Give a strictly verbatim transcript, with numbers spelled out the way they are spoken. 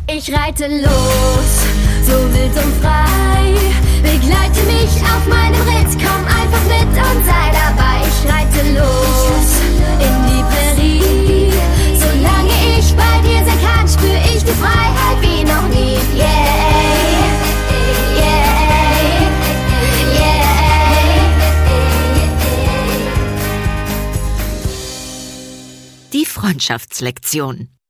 Ich reite los, so wild und frei. Begleite mich auf meinem Ritt, komm einfach mit und sei dabei. Ich reite los in die Prärie. Solange ich bei dir sein kann, spür ich die Freiheit wie noch nie. Yeah, yeah, yeah. Die Freundschaftslektion.